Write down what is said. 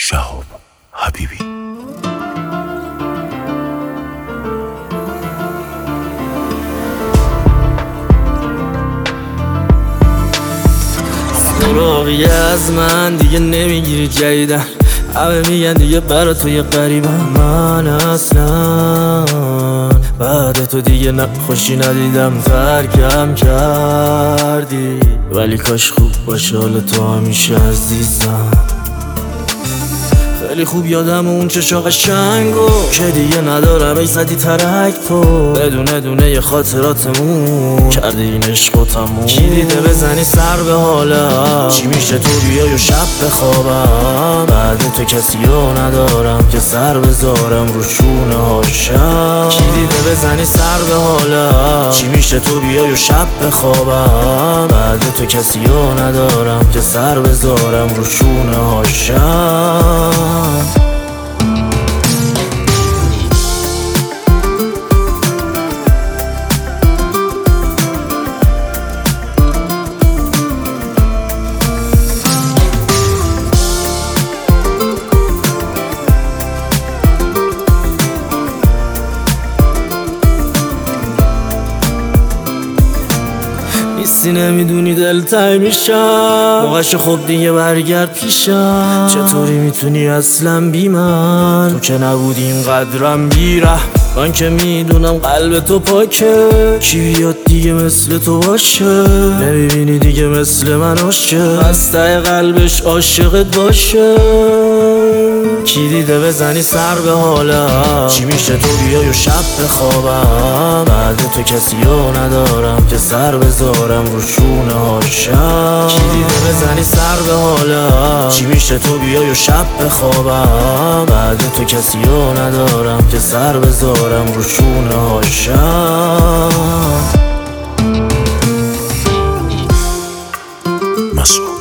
شهاب حبیبی. سراغی از من دیگه نمیگیری جدیدن، همه میگن دیگه برا تو یه غریبم. من اصلا بعد تو دیگه خوشی ندیدم، ترکم کردی ولی کاش خوب باشه حال تو همیشه عزیزم. خیلی خوب یادم اون چشا قشنگو که دیگه ندارم، ای زدی ترک تو بدونه دونه یه خاطراتمون کردی این عشق و تموم. کی دیده بزنی سر به حالم، چی میشه تو بیای و شب بخوابم؟ بعد تو کسی رو ندارم که سر بذارم رو شونه هاشم. کی دیده بزنی سر به حالم، چی میشه تو بیای و شب بخوابم؟ بعد تو کسی رو ندارم که سر بذارم رو شونه هاشم. نیستی نمیدونی دلتنگ میشم، موقعش خب دیگه برگرد پیشم. چطوری میتونی اصلا بی من، تو که نبودی اینقدرم بیره. من که میدونم قلب تو پاکه، کی بیاد دیگه مثل تو باشه؟ نمیبینی دیگه مثل من عاشق، از ته قلبش عاشقت باشه. کی دیده بزنی سر به حالم، چی میشه تو بیای و شب بخوابم؟ بعد تو کسی رو ندارم که سر بذارم رو شونه هاشم. کی دیده بزنی سر به حالم، چی میشه تو بیای و شب بخوابم؟ بعد تو کسی رو ندارم که سر بذارم رو شونه هاشم. مسعود